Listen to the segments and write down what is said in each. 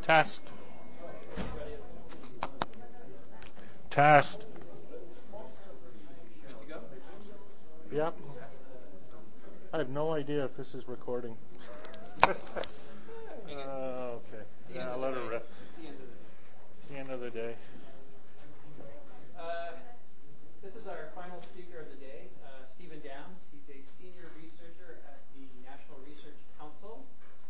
Test. Test. Yep. I have no idea if this is recording. Okay. Yeah, I'll let her rip. It's the end of the day. This is our final speaker of the day, Stephen Downes. He's a senior researcher at the National Research Council.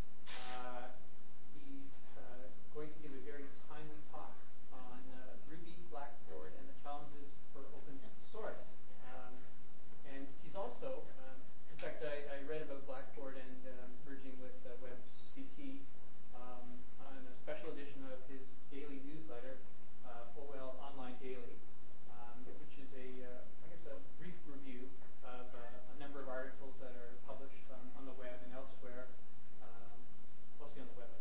He's going to give a very timely talk on Ruby, Blackboard, and the challenges for open source. And he's also, in fact, I read about Blackboard and merging with WebCT on a special edition of his daily newsletter, OL Online Daily, which is I guess a brief review of a number of articles that are published on the web and elsewhere, mostly on the web,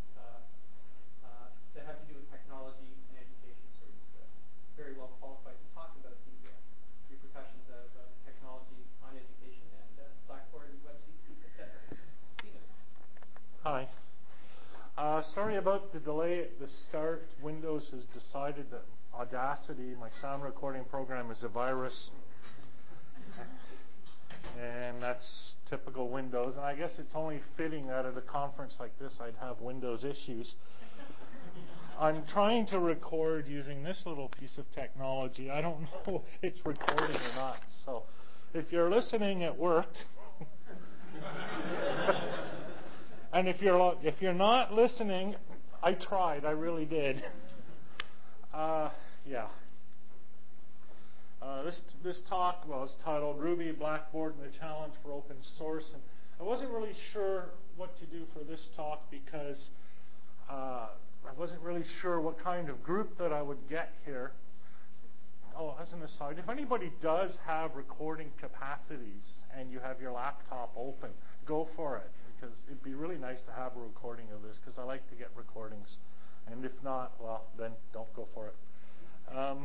that have to do with technology and education. So he's very well qualified to talk about the repercussions of technology on education and Blackboard and WebCT, etc. Stephen. Hi. Sorry about the delay at the start. Windows has decided that Audacity, my sound recording program, is a virus. And that's typical Windows. And I guess it's only fitting that at a conference like this I'd have Windows issues. I'm trying to record using this little piece of technology. I don't know if it's recording or not. So if you're listening, it worked. And if you're not listening, I tried. I really did. Yeah. This talk was titled Ruby, Blackboard, and the Challenge for Open Source. And I wasn't really sure what to do for this talk because I wasn't really sure what kind of group that I would get here. Oh, as an aside, if anybody does have recording capacities and you have your laptop open, go for it, because it'd be really nice to have a recording of this, because I like to get recordings. And if not, well, then don't go for it. I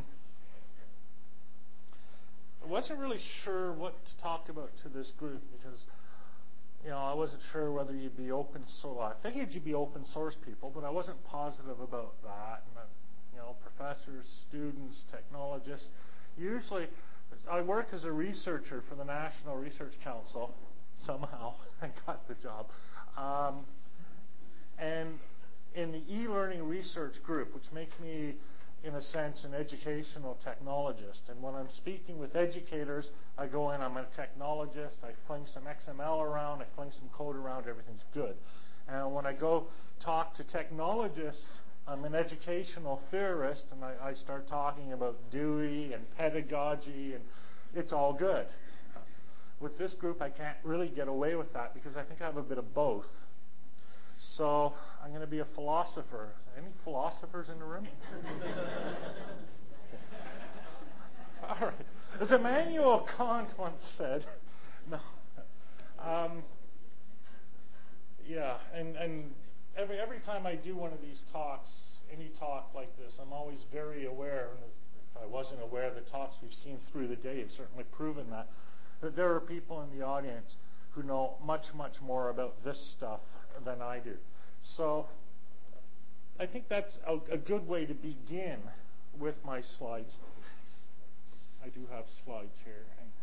wasn't really sure what to talk about to this group, because I wasn't sure whether you'd be open source. Well, I figured you'd be open source people, but I wasn't positive about that. And professors, students, technologists. Usually, I work as a researcher for the National Research Council. Somehow, I got the job. And in the e-learning research group, which makes me, in a sense, an educational technologist. And when I'm speaking with educators, I go in, I'm a technologist, I fling some XML around, I fling some code around, everything's good. And when I go talk to technologists, I'm an educational theorist, and I start talking about Dewey and pedagogy, and it's all good. With this group, I can't really get away with that because I think I have a bit of both. So I'm going to be a philosopher. Any philosophers in the room? All right. As Immanuel Kant once said, no. Yeah, and every time I do one of these talks, any talk like this, I'm always very aware, and if I wasn't aware, the talks we've seen through the day have certainly proven that there are people in the audience who know much, much more about this stuff than I do. So I think that's a good way to begin with my slides. I do have slides here.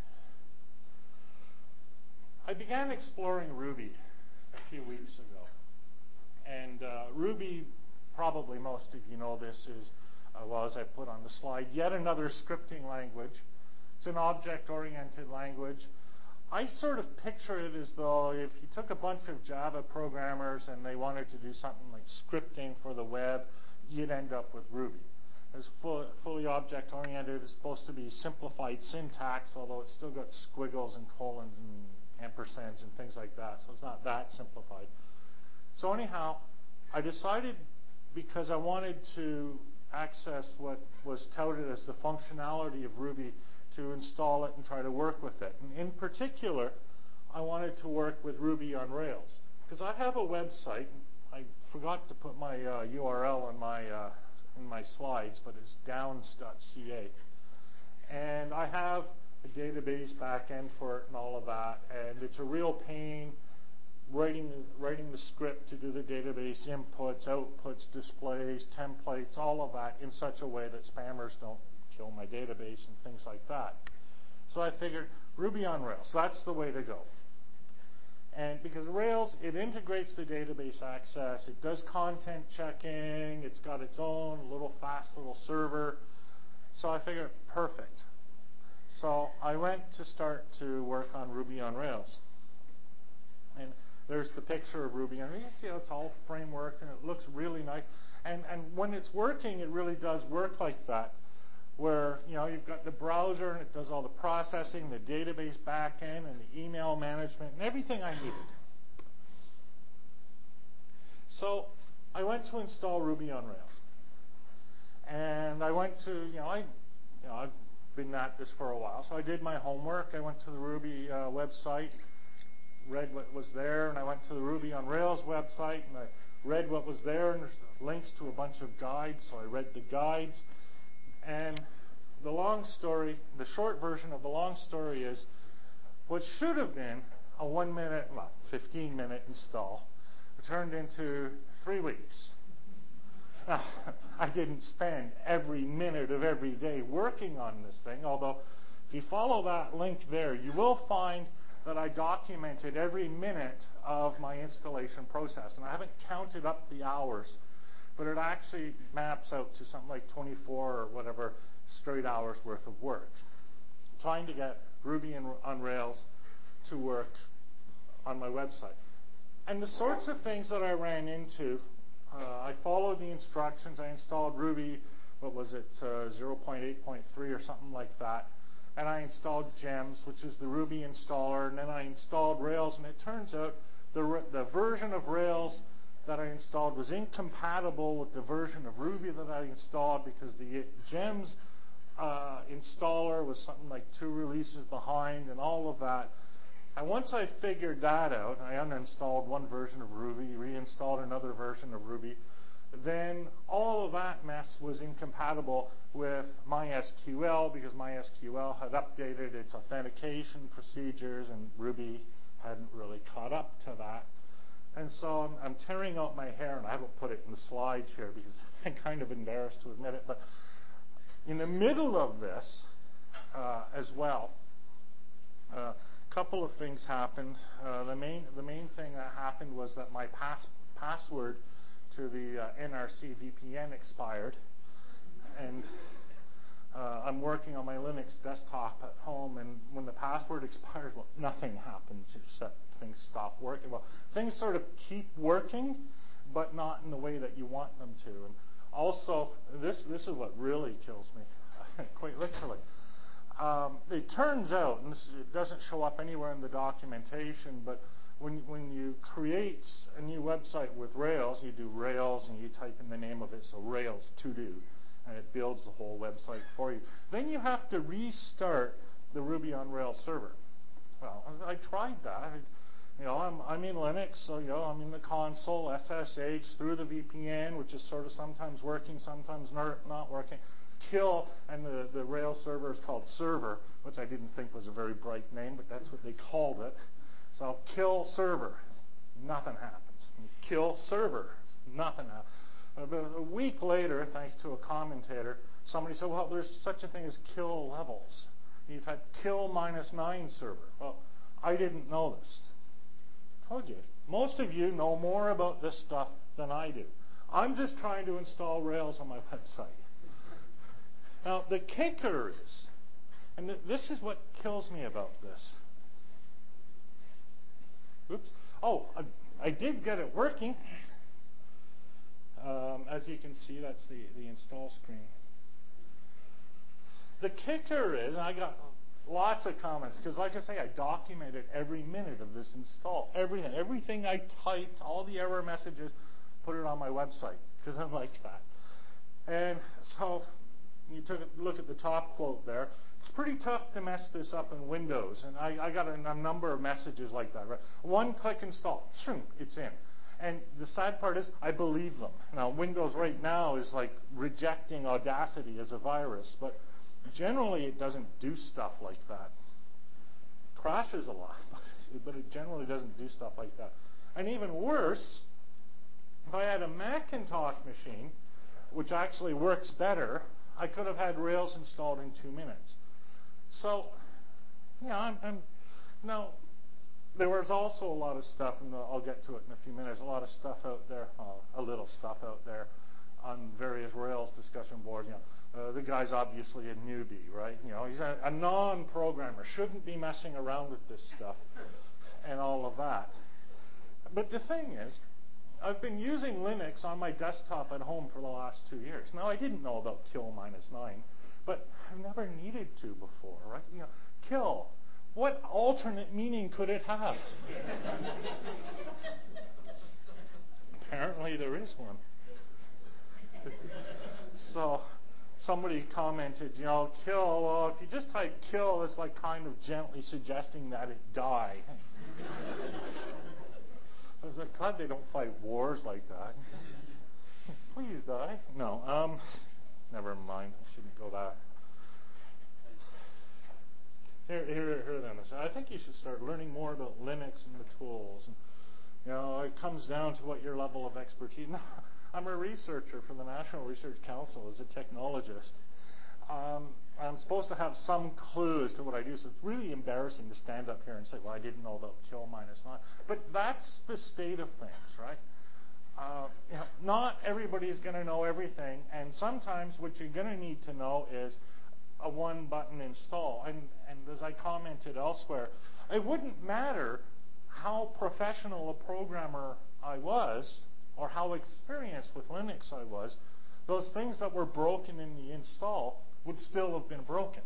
I began exploring Ruby a few weeks ago. And Ruby, probably most of you know this, is, as I put on the slide, yet another scripting language. It's an object-oriented language. I sort of picture it as though if you took a bunch of Java programmers and they wanted to do something like scripting for the web, you'd end up with Ruby. It's fully object-oriented. It's supposed to be simplified syntax, although it's still got squiggles and colons and ampersands and things like that, so it's not that simplified. So anyhow, I decided, because I wanted to access what was touted as the functionality of Ruby, to install it and try to work with it. And in particular, I wanted to work with Ruby on Rails, because I have a website. I forgot to put my URL in my slides, but it's downs.ca. And I have a database backend for it and all of that, and it's a real pain writing the script to do the database inputs, outputs, displays, templates, all of that in such a way that spammers don't kill my database and things like that. So I figured Ruby on Rails, that's the way to go. And because Rails, it integrates the database access, it does content checking, it's got its own fast little server. So I figured, perfect. So I went to start to work on Ruby on Rails. And there's the picture of Ruby on Rails. You see how it's all frameworked and it looks really nice. And when it's working, it really does work like that, where you've got the browser and it does all the processing, the database backend, and the email management, and everything I needed. So I went to install Ruby on Rails, and I went to I've been at this for a while, so I did my homework. I went to the Ruby website, read what was there, and I went to the Ruby on Rails website and I read what was there, and there's links to a bunch of guides, so I read the guides. And the short version of the long story is what should have been a 15-minute install turned into 3 weeks. Now, I didn't spend every minute of every day working on this thing, although if you follow that link there, you will find that I documented every minute of my installation process. And I haven't counted up the hours, but it actually maps out to something like 24 or whatever straight hours worth of work, trying to get Ruby on Rails to work on my website. And the sorts of things that I ran into, I followed the instructions. I installed Ruby, 0.8.3 or something like that. And I installed Gems, which is the Ruby installer. And then I installed Rails. And it turns out the version of Rails that I installed was incompatible with the version of Ruby that I installed, because the Gems installer was something like 2 releases behind and all of that. And once I figured that out, I uninstalled one version of Ruby, reinstalled another version of Ruby, then all of that mess was incompatible with MySQL, because MySQL had updated its authentication procedures and Ruby hadn't really caught up to that. And so I'm tearing out my hair, and I haven't put it in the slides here because I'm kind of embarrassed to admit it. But in the middle of this as well, a couple of things happened. The main thing that happened was that my password to the NRC VPN expired, and I'm working on my Linux desktop at home, and when the password expires, nothing happens except things stop working. Well, things sort of keep working, but not in the way that you want them to. And also, this is what really kills me, quite literally. It turns out, and it doesn't show up anywhere in the documentation, but when you create a new website with Rails, you do Rails and you type in the name of it, so Rails to do, and it builds the whole website for you. Then you have to restart the Ruby on Rails server. Well, I tried that. I'm in Linux, so I'm in the console, SSH, through the VPN, which is sort of sometimes working, sometimes not working. Kill, and the Rails server is called Server, which I didn't think was a very bright name, but that's what they called it. So I'll kill server, nothing happens. Kill server, nothing happens. About a week later, thanks to a commentator, somebody said, well, there's such a thing as kill levels. You type kill -9 server. Well, I didn't know this. I told you. Most of you know more about this stuff than I do. I'm just trying to install Rails on my website. Now, the kicker is, and this is what kills me about this. Oops. Oh, I did get it working. As you can see, that's the install screen. The kicker is, and I got lots of comments, because like I say, I documented every minute of this install. Everything I typed, all the error messages, put it on my website, because I'm like that. And so you took a look at the top quote there. It's pretty tough to mess this up in Windows, and I got a number of messages like that. Right? One click install, it's in. And the sad part is, I believe them. Now, Windows right now is like rejecting Audacity as a virus, but generally it doesn't do stuff like that. Crashes a lot, but it generally doesn't do stuff like that. And even worse, if I had a Macintosh machine, which actually works better, I could have had Rails installed in 2 minutes. So, yeah, now, there was also a lot of stuff, and I'll get to it in a few minutes, a lot of stuff out there, a little stuff out there on various Rails discussion boards. The guy's obviously a newbie, right? He's a non-programmer, shouldn't be messing around with this stuff and all of that. But the thing is, I've been using Linux on my desktop at home for the last 2 years. Now, I didn't know about kill -9, but I've never needed to before, right? Kill. What alternate meaning could it have? Apparently there is one. So somebody commented, kill, well, if you just type kill, it's like kind of gently suggesting that it die. I was like, glad they don't fight wars like that. Please die. No, never mind. I shouldn't go that. Here then. I think you should start learning more about Linux and the tools. And, it comes down to what your level of expertise. No, I'm a researcher for the National Research Council as a technologist. I'm supposed to have some clue as to what I do, so it's really embarrassing to stand up here and say, well, I didn't know about kill -9. But that's the state of things, right? Not everybody's going to know everything, and sometimes what you're going to need to know is a one-button install. And as I commented elsewhere, it wouldn't matter how professional a programmer I was or how experienced with Linux I was, those things that were broken in the install would still have been broken.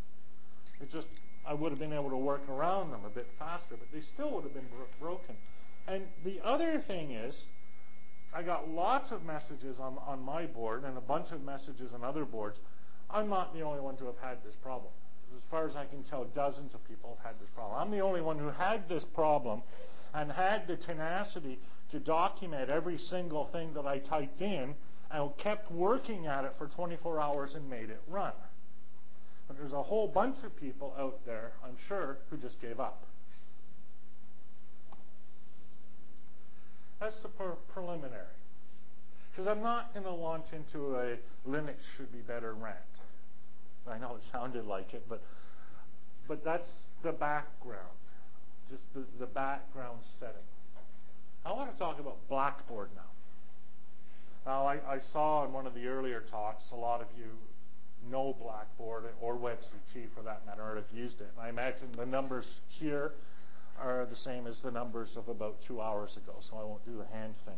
I would have been able to work around them a bit faster, but they still would have been broken. And the other thing is, I got lots of messages on my board and a bunch of messages on other boards. I'm not the only one to have had this problem. As far as I can tell, dozens of people have had this problem. I'm the only one who had this problem and had the tenacity to document every single thing that I typed in and kept working at it for 24 hours and made it run. But there's a whole bunch of people out there, I'm sure, who just gave up. That's the preliminary. Because I'm not going to launch into a Linux should be better rant. I know it sounded like it, but that's the background, just the background setting. I want to talk about Blackboard now. Now, I saw in one of the earlier talks, a lot of you know Blackboard or WebCT for that matter, or have used it. And I imagine the numbers here are the same as the numbers of about 2 hours ago, so I won't do the hand thing.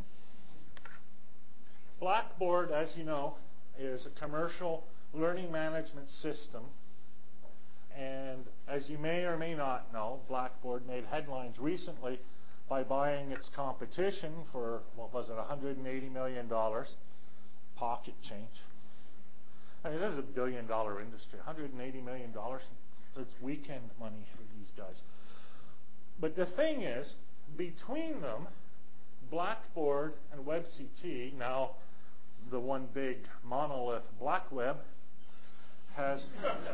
Blackboard, as you know, is a commercial learning management system. And as you may or may not know, Blackboard made headlines recently by buying its competition for, what was it, $180 million, pocket change. I mean, this is a billion-dollar industry. $180 million, it's weekend money for these guys. But the thing is, between them, Blackboard and WebCT, now the one big monolith BlackWeb, has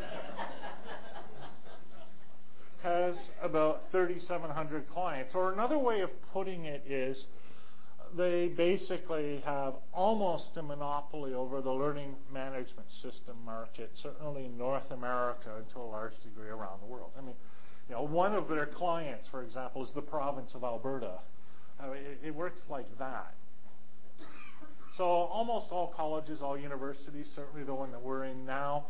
about 3,700 clients. Or another way of putting it is they basically have almost a monopoly over the learning management system market, certainly in North America and to a large degree around the world. I mean, one of their clients, for example, is the province of Alberta. It works like that. So almost all colleges, all universities, certainly the one that we're in now,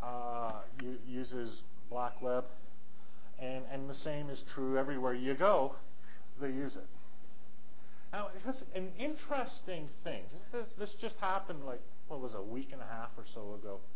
uses BlackWeb. And the same is true everywhere you go, they use it. Now, here's an interesting thing. This just happened what was it, a week and a half or so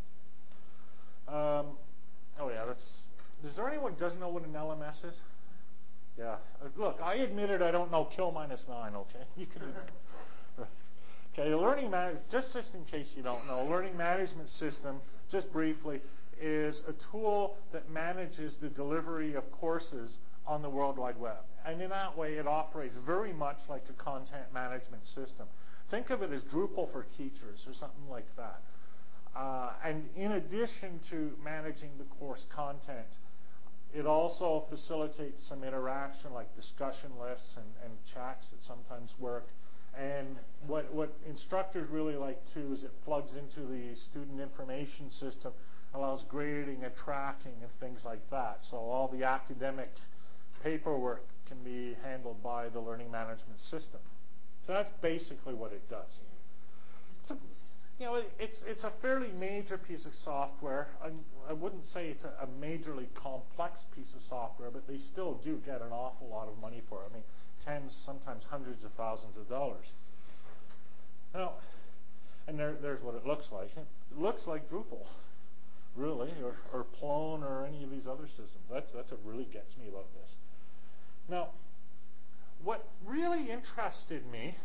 ago. Is there anyone who doesn't know what an LMS is? Yeah. Look, I admitted I don't know kill -9, okay? You can. Okay, just in case you don't know, a learning management system, just briefly, is a tool that manages the delivery of courses on the World Wide Web. And in that way, it operates very much like a content management system. Think of it as Drupal for teachers or something like that. And in addition to managing the course content, It also facilitates some interaction like discussion lists and chats that sometimes work. And what instructors really like too is it plugs into the student information system, allows grading and tracking and things like that. So all the academic paperwork can be handled by the learning management system. So that's basically what it does. So, it's a fairly major piece of software. I wouldn't say it's a majorly complex piece of software, but they still do get an awful lot of money for it. I mean, tens, sometimes hundreds of thousands of dollars. Now, and there's what it looks like. It looks like Drupal, really, or Plone, or any of these other systems. That's what really gets me about this. Now, what really interested me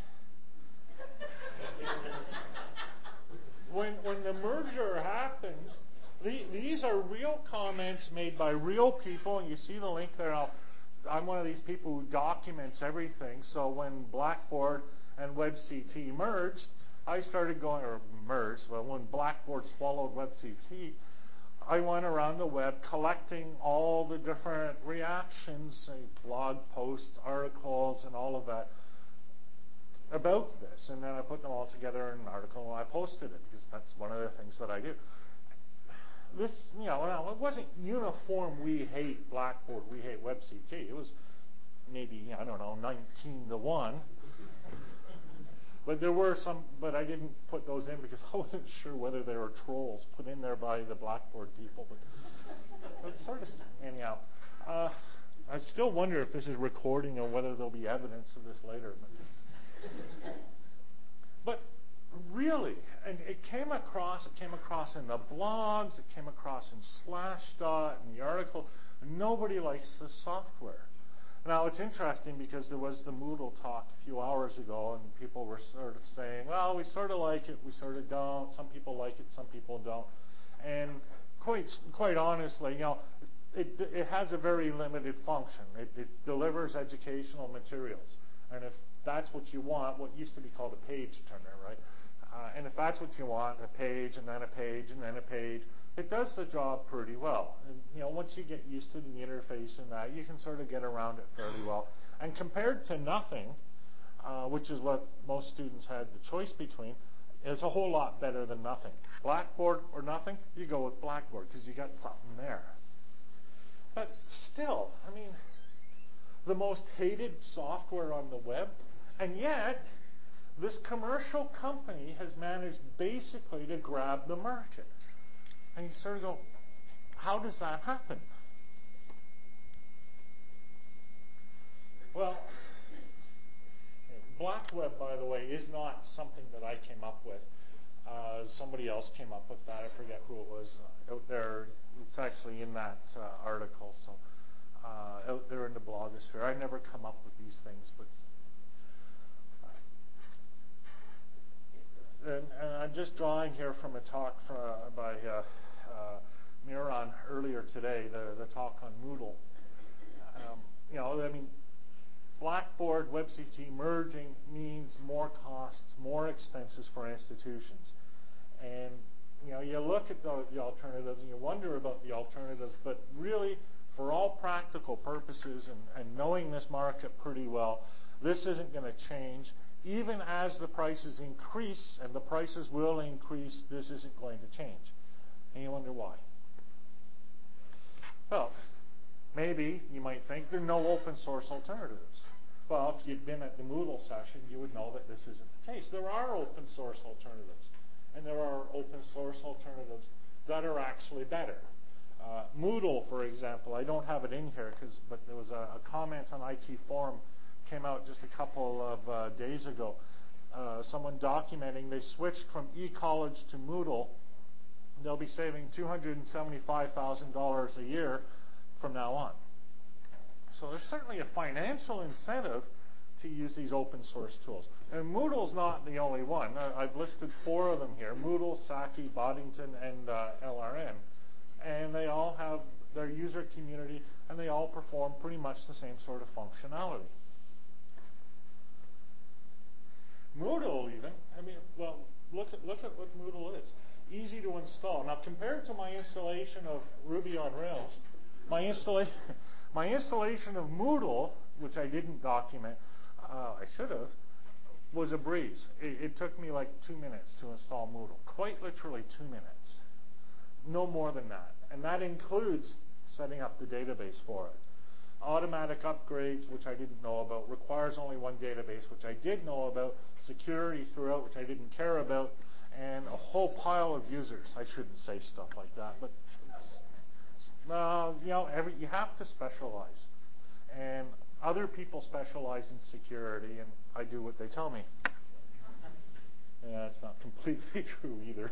when the merger happened, these are real comments made by real people, and you see the link there. I'm one of these people who documents everything. So when Blackboard and WebCT merged, I started going, or merged, well, when Blackboard swallowed WebCT, I went around the web collecting all the different reactions, blog posts, articles, and all of that about this. And then I put them all together in an article and I posted it because that's one of the things that I do. This, it wasn't uniform, we hate Blackboard, we hate WebCT. It was maybe, 19-1. But there were some, but I didn't put those in because I wasn't sure whether they were trolls put in there by the Blackboard people. But sort of, anyhow. I still wonder if this is recording or whether there'll be evidence of this later. But really, and it came across in the blogs, it came across in Slashdot, in the article. Nobody likes this software. Now, it's interesting because there was the Moodle talk a few hours ago, and people were sort of saying, well, we sort of like it, we sort of don't. Some people like it, some people don't. And quite honestly, it has a very limited function. It delivers educational materials. And if that's what you want, what used to be called a page turner, right? And if that's what you want, a page and then a page and then a page, it does the job pretty well. And, once you get used to the interface and that, you can sort of get around it fairly well. And compared to nothing, which is what most students had the choice between, it's a whole lot better than nothing. Blackboard or nothing, you go with Blackboard because you got something there. But still, the most hated software on the web, and yet this commercial company has managed basically to grab the market. And you sort of go, how does that happen? Well, BlackWeb, by the way, is not something that I came up with. Somebody else came up with that. I forget who it was out there. It's actually in that article. So out there in the blogosphere. I never come up with these things, but and I'm just drawing here from a talk by Miron earlier today, the talk on Moodle. Blackboard, WebCT merging means more costs, more expenses for institutions. And, you look at the alternatives and you wonder about the alternatives, but really, for all practical purposes and knowing this market pretty well, this isn't going to change. Even as the prices increase, and the prices will increase, this isn't going to change. And you wonder why. Well, maybe you might think there are no open source alternatives. Well, if you'd been at the Moodle session, you would know that this isn't the case. There are open source alternatives. And there are open source alternatives that are actually better. Moodle, for example, I don't have it in here, but there was a comment on IT Forum came out just a couple of days ago. Someone documenting they switched from eCollege to Moodle. They'll be saving $275,000 a year from now on. So there's certainly a financial incentive to use these open source tools. And Moodle's not the only one. I've listed 4 of them here: Moodle, Saki, Boddington, and LRN. And they all have their user community, and they all perform pretty much the same sort of functionality. Moodle even, look at what Moodle is. Easy to install. Now, compared to my installation of Ruby on Rails, my installation of Moodle, which I didn't document, I should have, was a breeze. It took me like 2 minutes to install Moodle. Quite literally 2 minutes. No more than that. And that includes setting up the database for it. Automatic upgrades, which I didn't know about. Requires only one database, which I did know about. Security throughout, which I didn't care about. And a whole pile of users. I shouldn't say stuff like that, but you have to specialize. And other people specialize in security, and I do what they tell me. Yeah, that's not completely true either.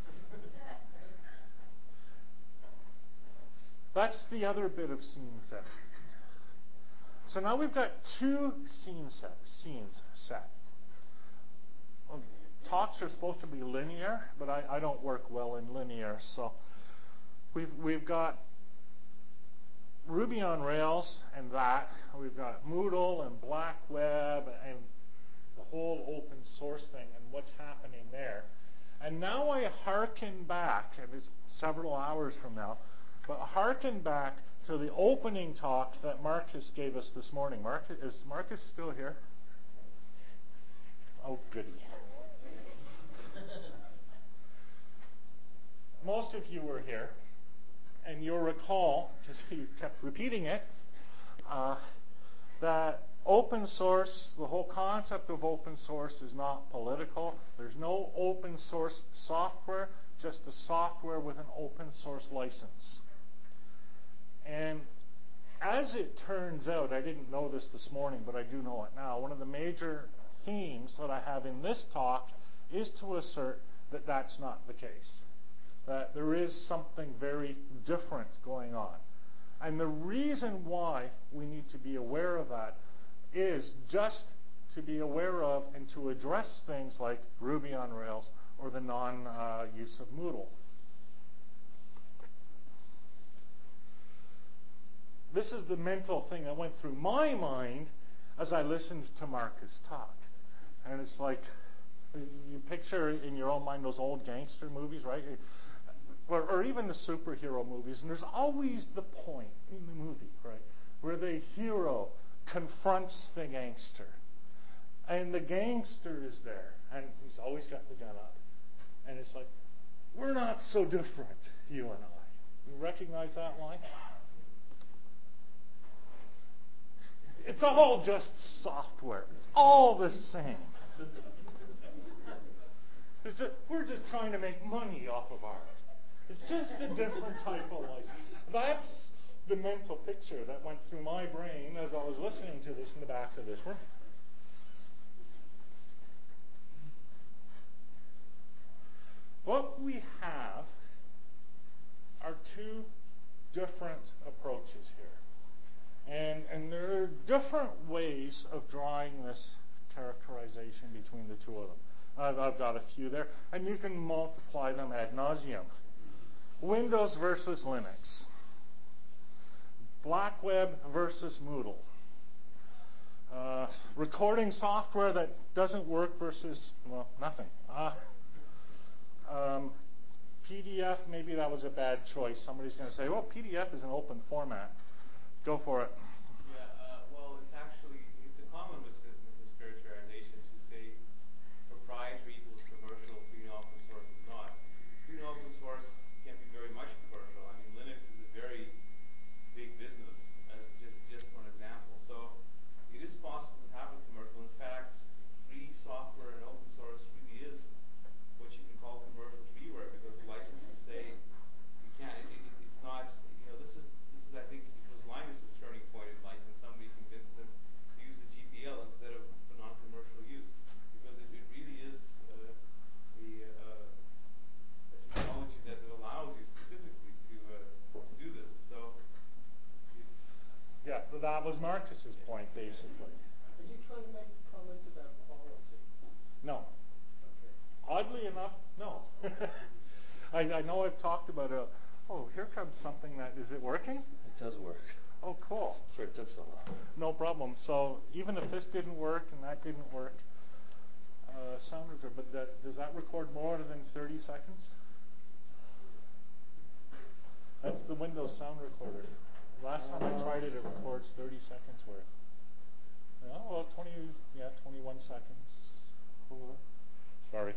That's the other bit of scene setting. So now we've got two scenes set. Well, talks are supposed to be linear, but I don't work well in linear. So we've got Ruby on Rails and that. We've got Moodle and Black Web and the whole open source thing and what's happening there. And now I hearken back, and it's several hours from now, but hearken back to the opening talk that Marcus gave us this morning. Is Marcus still here? Oh, goody. Most of you were here, and you'll recall, because you kept repeating it, that open source, the whole concept of open source is not political. There's no open source software, just a software with an open source license. And as it turns out, I didn't know this morning, but I do know it now, one of the major themes that I have in this talk is to assert that that's not the case. That there is something very different going on. And the reason why we need to be aware of that is just to be aware of and to address things like Ruby on Rails or the non-use of Moodle. This is the mental thing that went through my mind as I listened to Marcus talk. And it's like, you picture in your own mind those old gangster movies, right? Or even the superhero movies. And there's always the point in the movie, right, where the hero confronts the gangster. And the gangster is there. And he's always got the gun up. And it's like, we're not so different, you and I. You recognize that line? It's all just software. It's all the same. We're just trying to make money off of art. It's just a different type of life. That's the mental picture that went through my brain as I was listening to this in the back of this room. What we have are two different approaches here. And there are different ways of drawing this characterization between the two of them. I've got a few there, and you can multiply them ad nauseum. Windows versus Linux. Black Web versus Moodle. Recording software that doesn't work versus, well, nothing. PDF, maybe that was a bad choice. Somebody's going to say, well, PDF is an open format. Go for it. Yeah, well, it's a common mischaracterization to say proprietary equals commercial, free and open source is not. Free and open source can be very much commercial. I mean, Linux is a very big business, as just one example. So it is possible to have a commercial. In fact, free software and open source really is what you can call commercial freeware, because the licenses say you can't. It's not. This is I think it was Linus's turning point in life, when somebody convinced him to use the GPL instead of for non-commercial use, because it really is a technology that allows you specifically to do this. So it's that was Marcus's point, basically. Are you trying to make a comment about quality? No. Okay. Oddly enough, no. I know I've talked about here comes something that, is it working? It does work. Oh, cool. Sorry, it took so long. No problem. So even if this didn't work and that didn't work, sound record, but does that record more than 30 seconds? That's the Windows sound recorder. Last time I tried it, it records 30 seconds worth. Oh, well, 21 seconds. Sorry.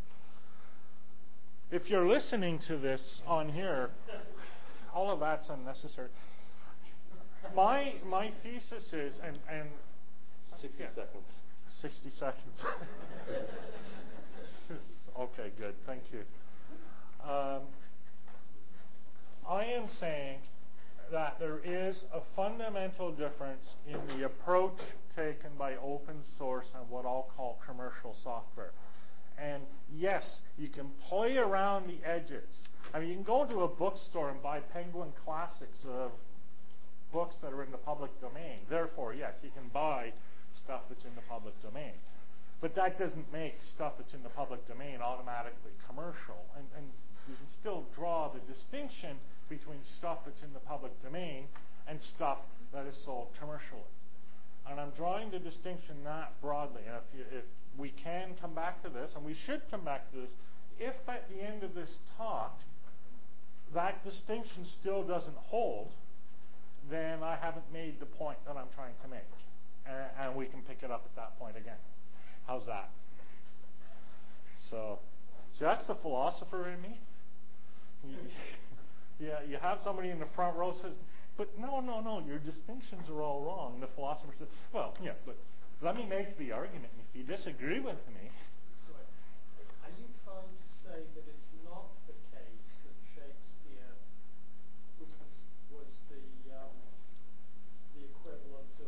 If you're listening to this on here, all of that's unnecessary. My thesis is, and 60 seconds. 60 seconds. Okay, good. Thank you. I am saying that there is a fundamental difference in the approach taken by open source and what I'll call commercial software. And yes, you can play around the edges. I mean, you can go to a bookstore and buy Penguin Classics of books that are in the public domain. Therefore, yes, you can buy stuff that's in the public domain. But that doesn't make stuff that's in the public domain automatically commercial. And you can still draw the distinction between stuff that's in the public domain and stuff that is sold commercially. And I'm drawing the distinction that broadly. And if we can come back to this, and we should come back to this, if at the end of this talk that distinction still doesn't hold, then I haven't made the point that I'm trying to make. And we can pick it up at that point again. How's that? So, see, that's the philosopher in me. You have somebody in the front row says, but no, your distinctions are all wrong. The philosopher says, well, yeah, but let me make the argument. If you disagree with me... So, are you trying to say that it's not the case that Shakespeare was the equivalent of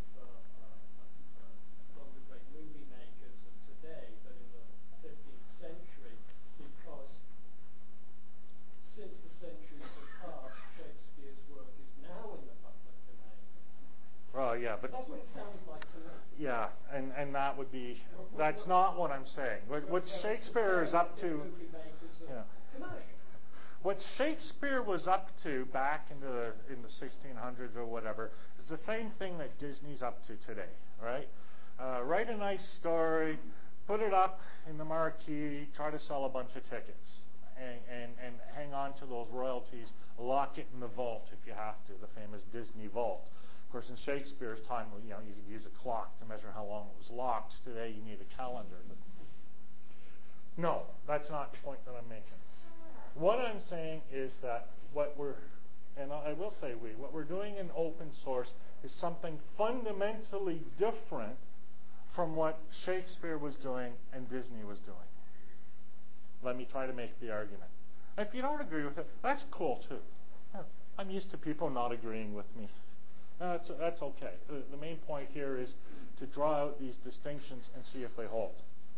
one of the great movie makers of today, but in the 15th century, because since the centuries have passed, Shakespeare's work is now in the public domain? Well, yeah, but... That's what it sounds like to me. Yeah, and that would be... That's not what I'm saying. What Shakespeare is up to... Yeah. What Shakespeare was up to back in the 1600s or whatever is the same thing that Disney's up to today, right? Write a nice story, put it up in the marquee, try to sell a bunch of tickets, and hang on to those royalties, lock it in the vault if you have to, the famous Disney vault. Of course, in Shakespeare's time, you could use a clock to measure how long it was locked. Today, you need a calendar. But no, that's not the point that I'm making. What I'm saying is that what we're doing in open source is something fundamentally different from what Shakespeare was doing and Disney was doing. Let me try to make the argument. If you don't agree with it, that's cool too. I'm used to people not agreeing with me. That's okay. The main point here is to draw out these distinctions and see if they hold.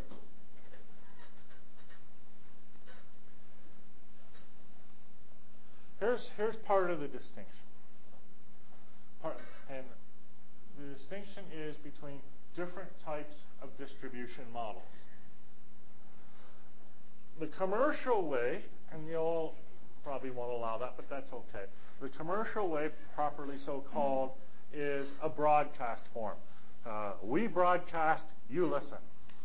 Here's part of the distinction. And the distinction is between different types of distribution models. The commercial way, and you all probably won't allow that, but that's okay. The commercial way, properly so called, is a broadcast form. We broadcast, you listen.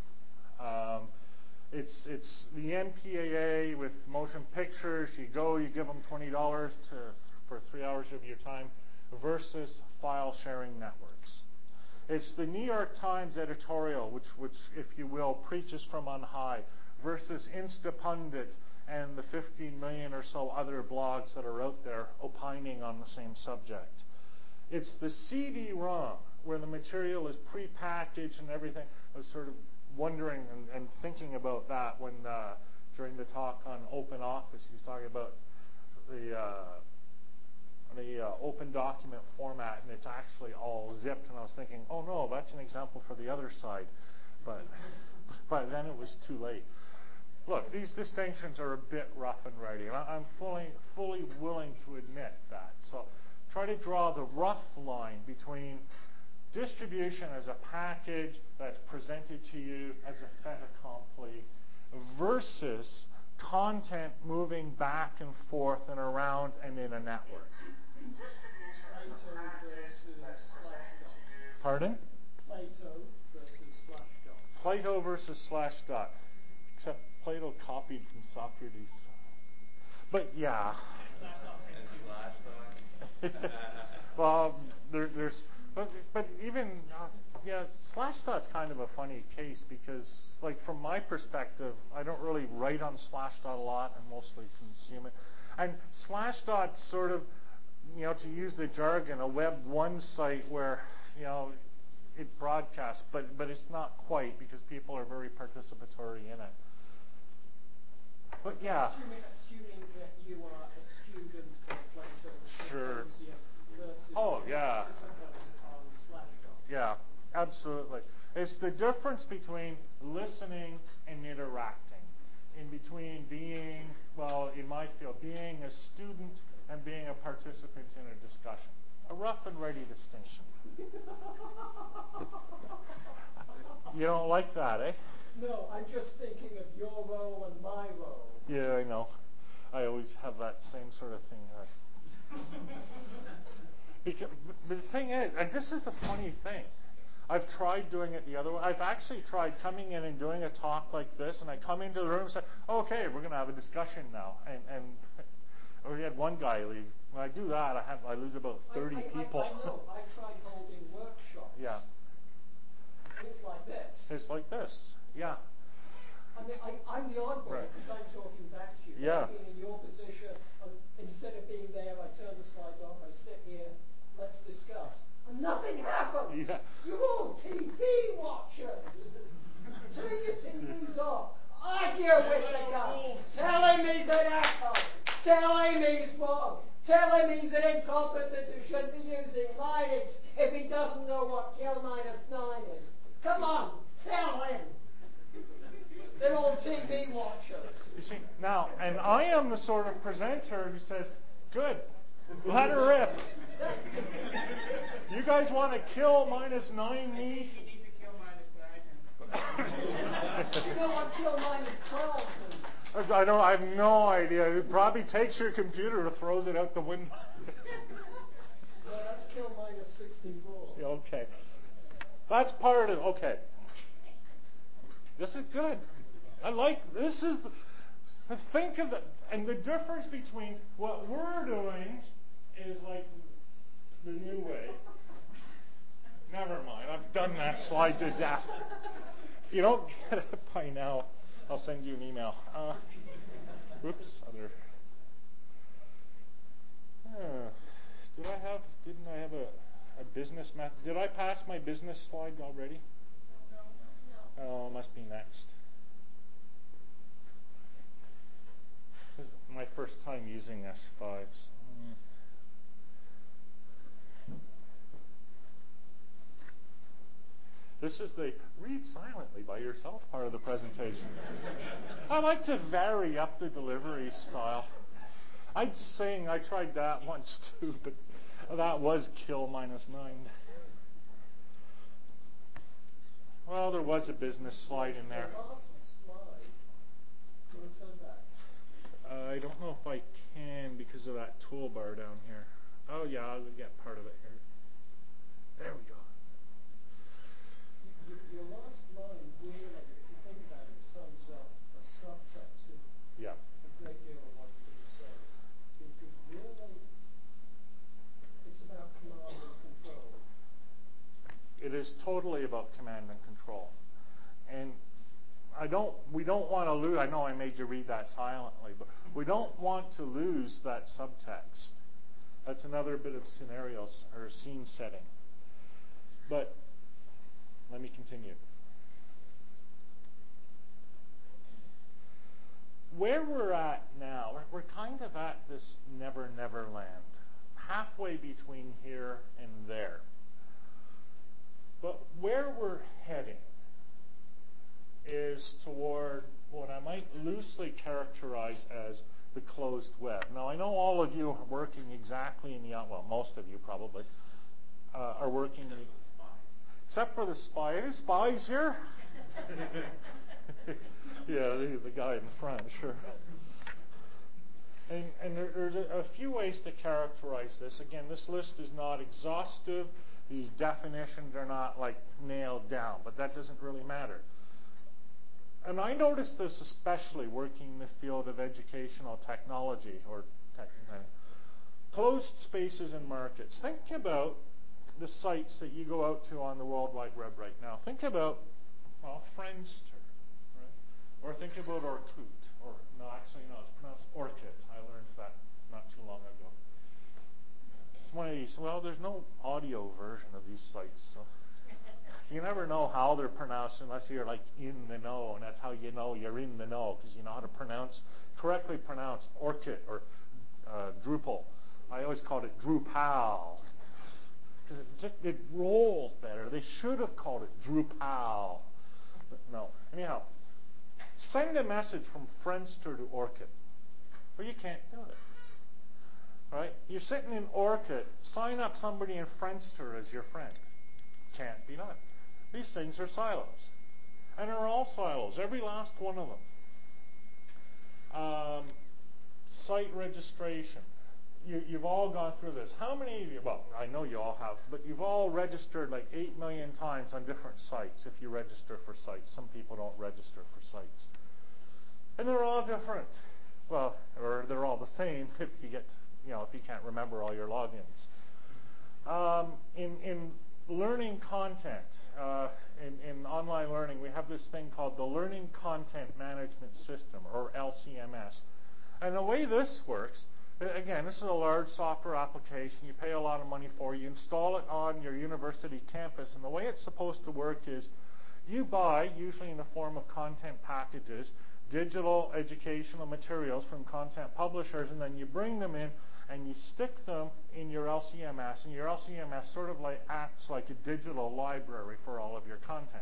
It's the MPAA with motion pictures. You go, you give them $20 for 3 hours of your time, versus file sharing networks. It's the New York Times editorial, which, if you will, preaches from on high, versus Instapundit and the 15 million or so other blogs that are out there opining on the same subject. It's the CD-ROM, where the material is prepackaged and everything. I was sort of wondering and thinking about that when during the talk on Open Office, he was talking about the open document format, and it's actually all zipped. And I was thinking, oh no, that's an example for the other side. But then it was too late. Look, these distinctions are a bit rough and ready, and I'm fully willing to admit that. So try to draw the rough line between distribution as a package that's presented to you as a fait accompli versus content moving back and forth and around and in a network. Plato versus Slashdot. Pardon? Plato versus Slashdot. Plato versus Slashdot. Except Plato copied from Socrates. But yeah. And Slashdot. Well, there's, but even, yeah, Slashdot's kind of a funny case because, like, from my perspective, I don't really write on Slashdot a lot and mostly consume it. And Slashdot's sort of, to use the jargon, a Web 1 site where, it broadcasts, but it's not quite because people are very participatory in it. But yeah. Assuming that you are a student of Plato Sure. versus Oh, yeah. participant on Slashdot. Yeah, absolutely. It's the difference between listening and interacting, in between being, well, in my field, being a student and being a participant in a discussion. A rough and ready distinction. You don't like that, eh? No, I'm just thinking of your role and my role. Yeah, I know. I always have that same sort of thing. Because, but the thing is, and this is the funny thing, I've tried doing it the other way. I've actually tried coming in and doing a talk like this, and I come into the room and say, okay, we're going to have a discussion now. And we had one guy leave. When I do that, I lose about 30 people. I know. I tried holding workshops. Yeah. And it's like this. It's like this. Yeah. I mean, I'm the oddball because I'm talking back to you. Yeah. I've been in your position. Instead of being there, I turn the slide off. I sit here. Let's discuss. And nothing happens. Yeah. You're all TV watchers. Turn your TVs off. Argue with the guy. Tell him he's an asshole. Tell him he's wrong. Tell him he's an incompetent who shouldn't be using Linux if he doesn't know what kill -9 is. Come on, tell him. They're all TV watchers. You see, now, and I am the sort of presenter who says, good, let her rip. You guys want to kill -9 me? You need to kill -9 Do you know what kill -12 means? I have no idea. It probably takes your computer and throws it out the window. No, that's kill -64. Okay. That's part of it. Okay. This is good. I like, this is, think of it, and the difference between what we're doing is like the new way. Never mind, I've done that slide to death. If you don't get it by now, I'll send you an email. Oops, other. Didn't I have a business method? Did I pass my business slide already? No. Oh, must be next. This is my first time using S5s. This is the read silently by yourself part of the presentation. I like to vary up the delivery style. I'd sing, I tried that once too, but that was kill -9. Well, there was a business slide in there. The last slide. Do you want to turn back? I don't know if I can because of that toolbar down here. Oh yeah, I'll get part of it here. There we go. Your last line really, if you think about it, sums up a subtext of a great deal of what you're going to say. Because really, it's about command and control. It is totally about command and control. And we don't want to lose, I know I made you read that silently, but we don't want to lose that subtext. That's another bit of scenarios or scene setting. But let me continue. Where we're at now, we're kind of at this never, never land, halfway between here and there. But where we're heading is toward what I might loosely characterize as the closed web. Now, I know all of you are working exactly in the, well, most of you probably, are working in the, except for the spy. Any spies here? Yeah, the guy in front, sure. And there's a few ways to characterize this. Again, this list is not exhaustive. These definitions are not like nailed down, but that doesn't really matter. And I noticed this especially working in the field of educational technology or Closed spaces and markets. Think about the sites that you go out to on the World Wide Web right now. Think about, well, Friendster, right? Or think about Orkut. Or, no, actually, no, it's pronounced Orkut. I learned that not too long ago. It's one of these, well, there's no audio version of these sites, so you never know how they're pronounced unless you're like in the know, and that's how you know you're in the know, because you know how to correctly pronounce Orkut or Drupal. I always called it Drupal, because it rolls better. They should have called it Drupal, but no. Anyhow, send a message from Friendster to Orkut. Well, you can't do it. Right? You're sitting in Orkut, sign up somebody in Friendster as your friend. Can't be done. These things are silos. And they're all silos, every last one of them. Site registration. You've all gone through this. How many of you, well, I know you all have, but you've all registered like 8 million times on different sites if you register for sites. Some people don't register for sites. And they're all different. Well, or they're all the same if you get, if you can't remember all your logins. In learning content, in online learning, we have this thing called the Learning Content Management System, or LCMS. And the way this works, again, this is a large software application. You pay a lot of money for it. You install it on your university campus. And the way it's supposed to work is you buy, usually in the form of content packages, digital educational materials from content publishers, and then you bring them in and you stick them in your LCMS, and your LCMS sort of acts like a digital library for all of your content.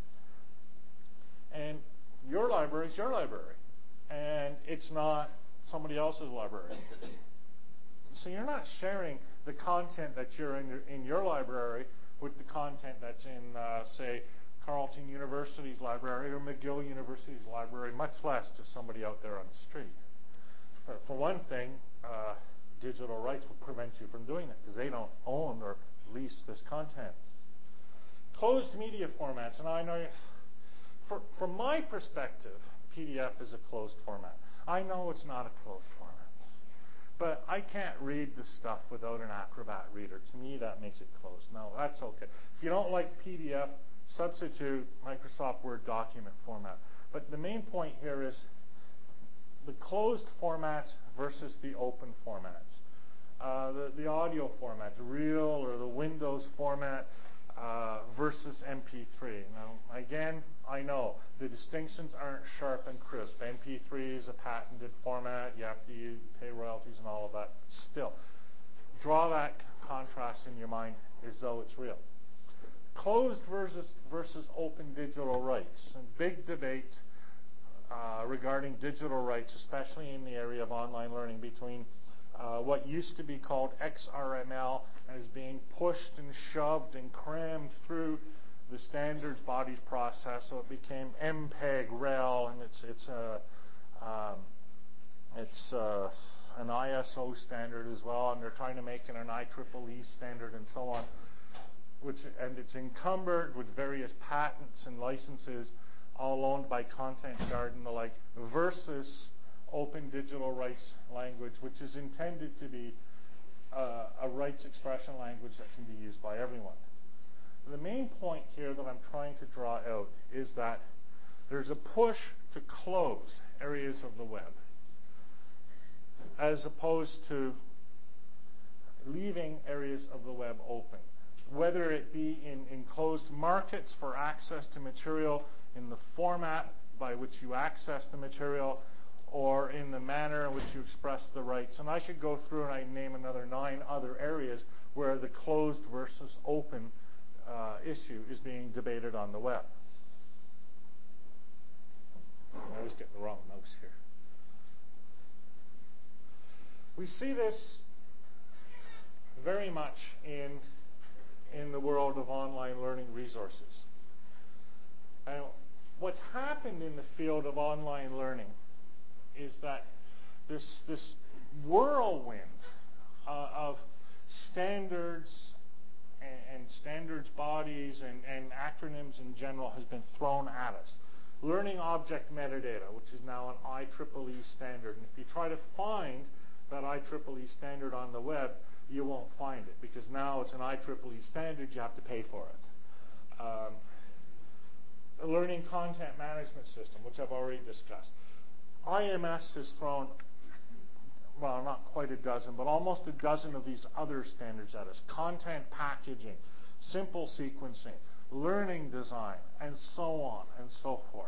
And your library is your library, and it's not somebody else's library. So you're not sharing the content that you're in your library with the content that's in, say, Carleton University's library or McGill University's library, much less to somebody out there on the street. For one thing, digital rights will prevent you from doing it because they don't own or lease this content. Closed media formats, and I know, from my perspective, PDF is a closed format. I know it's not a closed format, but I can't read this stuff without an Acrobat reader. To me, that makes it closed. No, that's okay. If you don't like PDF, substitute Microsoft Word document format. But the main point here is the closed formats versus the open formats. The audio formats, Real or the Windows format versus MP3. Now, again, I know the distinctions aren't sharp and crisp. MP3 is a patented format. You have to pay royalties and all of that. Still, draw that contrast in your mind as though it's real. Closed versus open digital rights. And big debate regarding digital rights, especially in the area of online learning, between what used to be called XRML as being pushed and shoved and crammed through the standards bodies process, so it became MPEG-REL, and it's an ISO standard as well, and they're trying to make it an IEEE standard and so on, and it's encumbered with various patents and licenses, all owned by Content Guard and the like, versus open digital rights language, which is intended to be a rights expression language that can be used by everyone. The main point here that I'm trying to draw out is that there's a push to close areas of the web as opposed to leaving areas of the web open, whether it be in enclosed markets for access to material in the format by which you access the material, or in the manner in which you express the rights. And I could go through and I name another 9 other areas where the closed versus open issue is being debated on the web. I always get the wrong mouse here. We see this very much in the world of online learning resources. And what's happened in the field of online learning is that this whirlwind of standards and standards bodies and acronyms in general has been thrown at us. Learning object metadata, which is now an IEEE standard. And if you try to find that IEEE standard on the web, you won't find it, because now it's an IEEE standard, you have to pay for it. A learning content management system, which I've already discussed. IMS has thrown, well, not quite a dozen, but almost a dozen of these other standards at us. Content packaging, simple sequencing, learning design, and so on and so forth.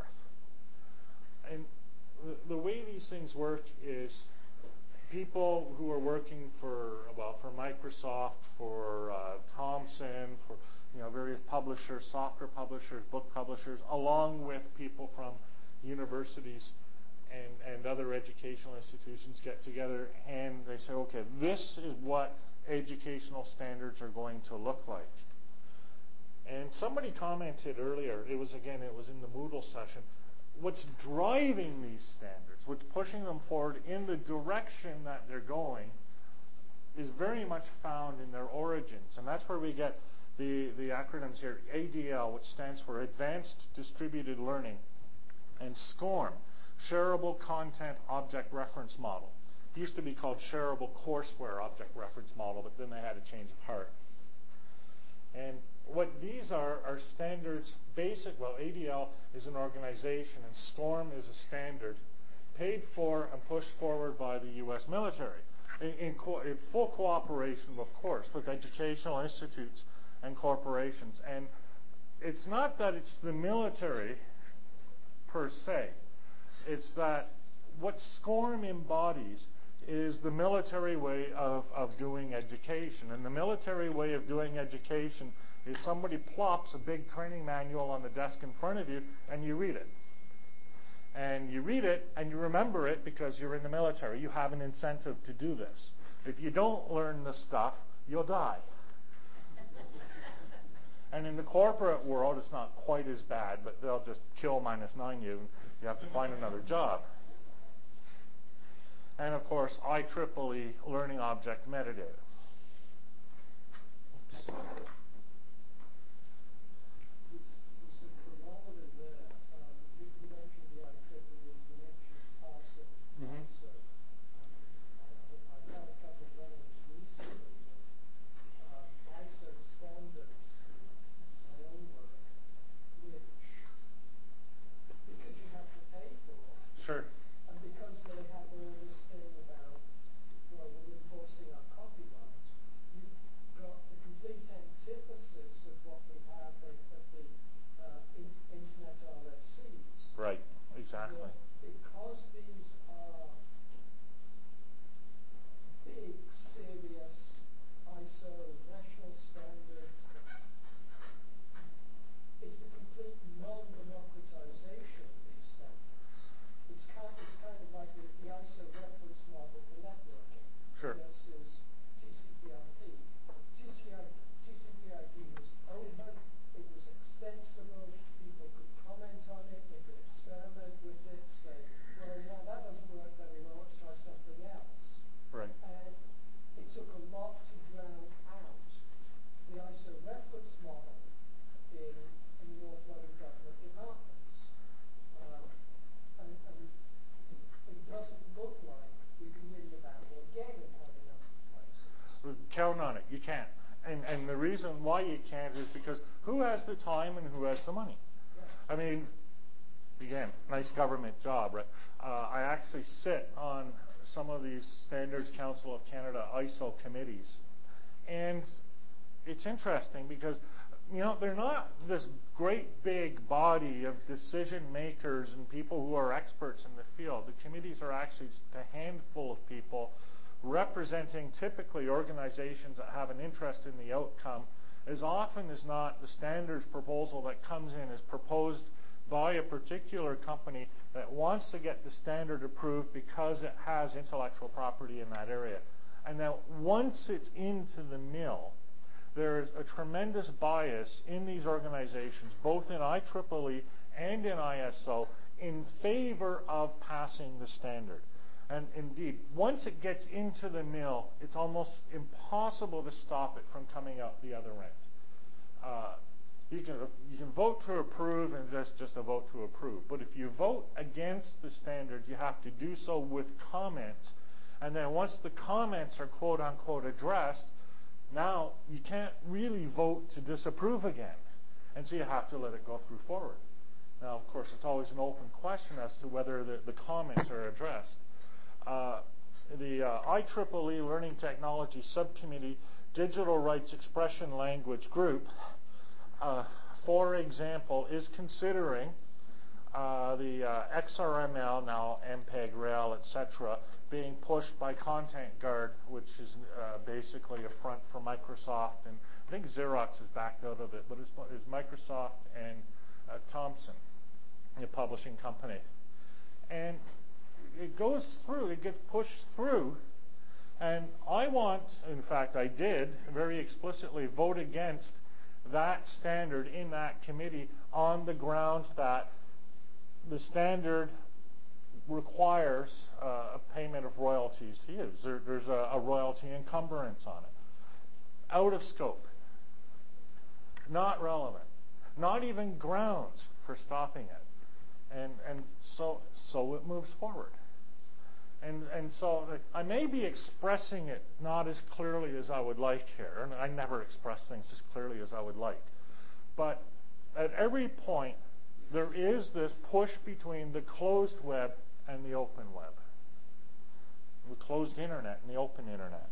And the way these things work is people who are working for Microsoft, for Thomson, for various publishers, software publishers, book publishers, along with people from universities and other educational institutions get together and they say, okay, this is what educational standards are going to look like. And somebody commented earlier, it was in the Moodle session, what's driving these standards, what's pushing them forward in the direction that they're going is very much found in their origins. And that's where we get the acronyms here, ADL, which stands for Advanced Distributed Learning, and SCORM, Shareable Content Object Reference Model. It used to be called Shareable Courseware Object Reference Model, but then they had a change of heart. And what these are standards, ADL is an organization and SCORM is a standard paid for and pushed forward by the U.S. military in full cooperation, of course, with educational institutes and corporations. And it's not that it's the military per se. It's that what SCORM embodies is the military way of doing education. And the military way of doing education is somebody plops a big training manual on the desk in front of you and you read it. And you read it and you remember it because you're in the military. You have an incentive to do this. If you don't learn the stuff, you'll die. And in the corporate world, it's not quite as bad, but they'll just kill -9 you. You have to find another job. And of course, IEEE Learning Object Metadata. Oops. There's a phenomenon there. You mentioned the IEEE, you mentioned Parsons. Mm-hmm. So, I've had a couple of run-ins recently with ISO standards, my own work, which, because you have to pay for, Sure. and because they have all this thing about, well, we're enforcing our copyright, you've got the complete antithesis of what we have at the Internet RFCs. Right, exactly. Because these are big, serious ISO national standards, it's the complete non-democratization of these standards. It's kind of like the ISO reference model for networking Sure. versus TCP/IP. TCP/IP was open, it was extensible, people could comment on it, they could experiment with it, say, well, no, that doesn't work very well, let's try something else. Right. And it took a lot to drown out the ISO reference model in the North government departments. And it doesn't look like we can win the battle again in quite a number of places. Count on it. You can't. And the reason why you can't is because who has the time and who has the money? Yeah. I mean, again, nice government job, right? I actually sit on some of these Standards Council of Canada ISO committees. And it's interesting because, they're not this great big body of decision makers and people who are experts in the field. The committees are actually just a handful of people representing typically organizations that have an interest in the outcome. As often as not, the standards proposal that comes in is proposed by a particular company that wants to get the standard approved because it has intellectual property in that area. And now once it's into the mill, there's a tremendous bias in these organizations, both in IEEE and in ISO, in favor of passing the standard. And indeed, once it gets into the mill, it's almost impossible to stop it from coming out the other end. You can vote to approve, and that's just a vote to approve. But if you vote against the standard, you have to do so with comments. And then once the comments are quote-unquote addressed, now you can't really vote to disapprove again. And so you have to let it go through forward. Now, of course, it's always an open question as to whether the comments are addressed. The IEEE Learning Technology Subcommittee Digital Rights Expression Language Group, for example, is considering the XRML, now MPEG, RAIL, etc., being pushed by Content Guard, which is basically a front for Microsoft, and I think Xerox is backed out of it, but it's Microsoft and Thomson, the publishing company. And it goes through, it gets pushed through, and I want, in fact I did, very explicitly vote against that standard in that committee on the grounds that the standard requires a payment of royalties to use. There's a royalty encumbrance on it. Out of scope. Not relevant. Not even grounds for stopping it. And so it moves forward. And so I may be expressing it not as clearly as I would like here, and I never express things as clearly as I would like. But at every point, there is this push between the closed web and the open web. The closed internet and the open internet.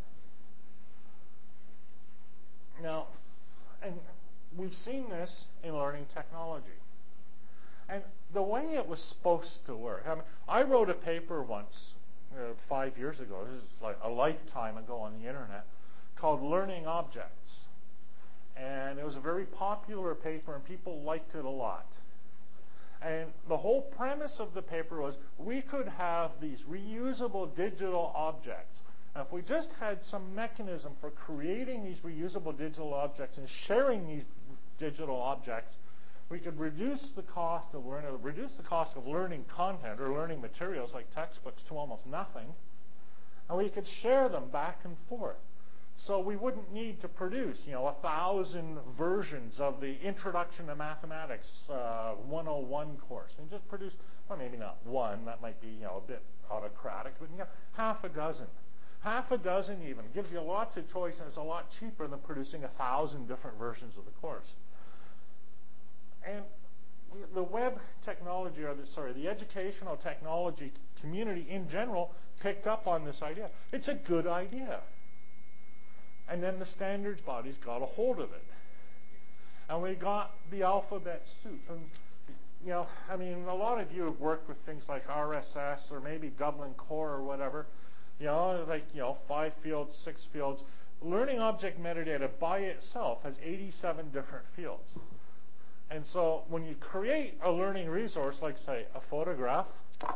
Now, and we've seen this in learning technology. And the way it was supposed to work, I mean, I wrote a paper once, 5 years ago, this is like a lifetime ago on the internet, called Learning Objects. And it was a very popular paper and people liked it a lot. And the whole premise of the paper was we could have these reusable digital objects. And if we just had some mechanism for creating these reusable digital objects and sharing these digital objects, we could reduce the cost of learning content or learning materials like textbooks to almost nothing, and we could share them back and forth. So we wouldn't need to produce, 1,000 versions of the Introduction to Mathematics 101 course. And just produce, well, maybe not one, that might be a bit autocratic, but half a dozen. Half a dozen even. It gives you lots of choice, and it's a lot cheaper than producing 1,000 different versions of the course. And the web technology, the educational technology community in general picked up on this idea. It's a good idea. And then the standards bodies got a hold of it. And we got the alphabet soup. And, a lot of you have worked with things like RSS or maybe Dublin Core or whatever. 5 fields, 6 fields. Learning object metadata by itself has 87 different fields. And so when you create a learning resource, like, say, a photograph,